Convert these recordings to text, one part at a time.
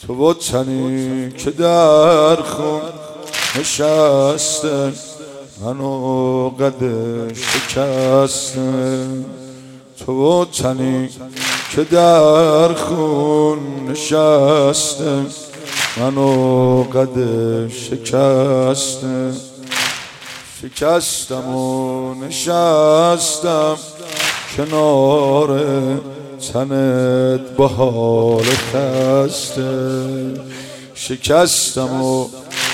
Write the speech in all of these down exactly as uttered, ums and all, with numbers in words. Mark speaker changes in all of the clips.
Speaker 1: تو و تنی که در خون نشسته منو قد شکسته تو و تنی که در خون نشسته منو قد شکسته شکستم و نشستم کنار تنت با حال خسته شکستم و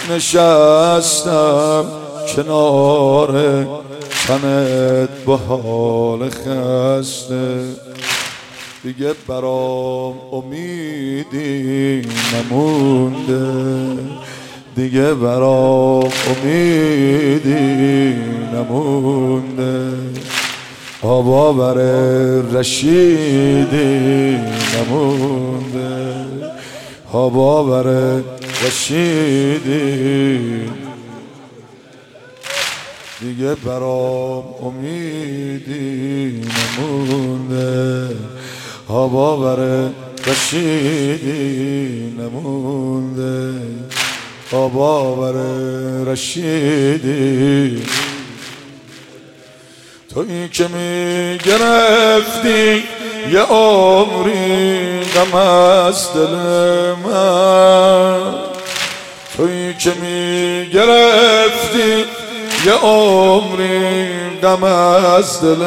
Speaker 1: نشستم کنار تنت با حال خسته دیگه برام امیدی نمونده دیگه برام امیدی نمونده آبا بر رشیدی نمونده آبا بر رشیدی دیگه برام امیدی نمونده آبا بر رشیدی نمونده آبا بر رشیدی تویی که میگرفتی یه عمری غم از دل من تویی که میگرفتی یه عمری غم از دل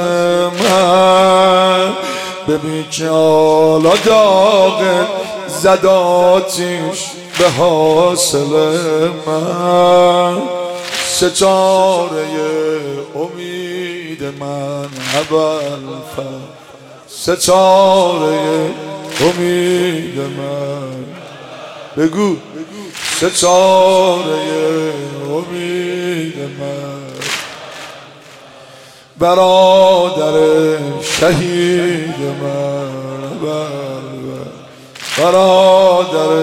Speaker 1: من ببین که حالا داغ زد آتیش به حاصل من ستاره امید من ابوالفضل ستاره امید من بگو ستاره امید من برادر شهید من برادر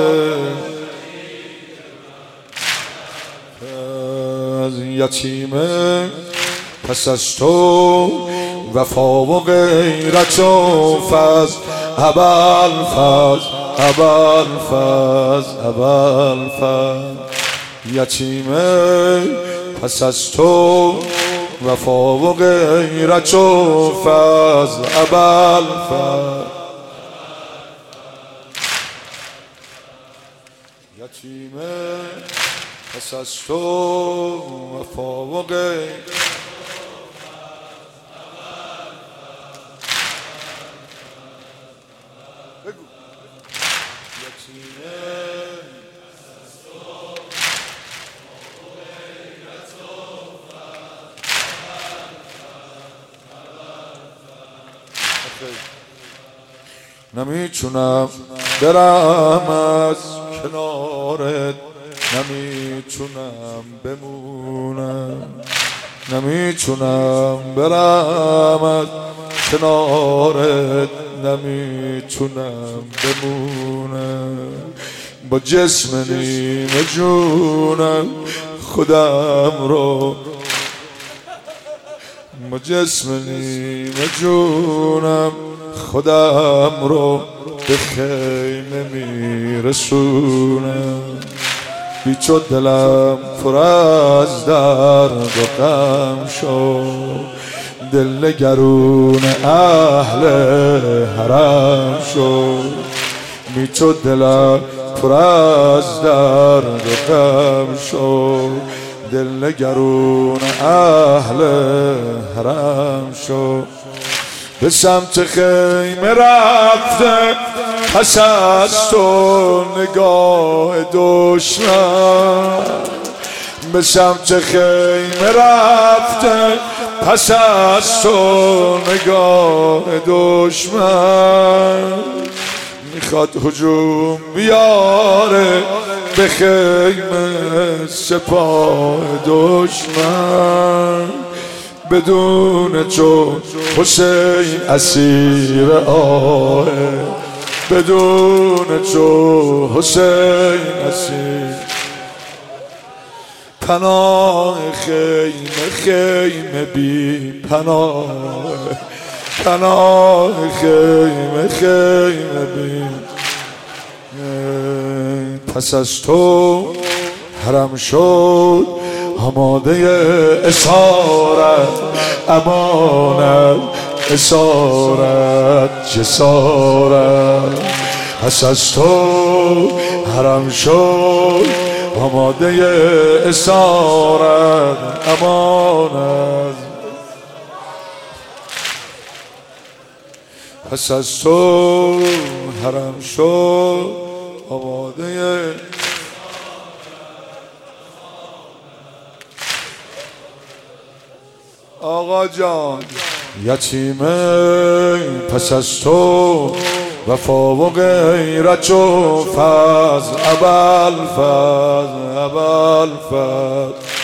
Speaker 1: از یتیمه پس از تو وفا و غیرت و فضل ابوالفضل ابوالفضل ابوالفضل یتیمه پس از تو وفا و غیرت و فضل ابوالفضل یتیمه پس از تو وفا و غیرت نمیتونم برم از کنارت نمیتونم بمونم نمیتونم برم از کنارت نمیتونم بمونم با جسم نیمه جونم خودم رو با جسم نیمه جونم خودم رو به خیمه میرسونم بیچو دلم پر از درد و غم شد دل نگرون اهل حرم شد بیچو دلم پر از درد و غم شد دل نگرون اهل حرم شد به سمت خیمه رفته پس از تو نگاه دشمن به سمت خیمه رفته پس از تو نگاه دشمن میخواد هجوم بیاره به خیمه سپاه دشمن بدون تو حسین اسیر آه بدون تو حسین اسیر پناه خیمه خیمه بی پناه پناه خیمه خیمه بی پس از تو حرم شد آماده اسارت، امانت اسارت جسارت. پس از تو حرم شد آماده اسارت، امانت. پس از تو حرم شد آماده آقا جان یتیمه. پس از تو وفا و غیرت و فضل، ابوالفضل ابوالفضل.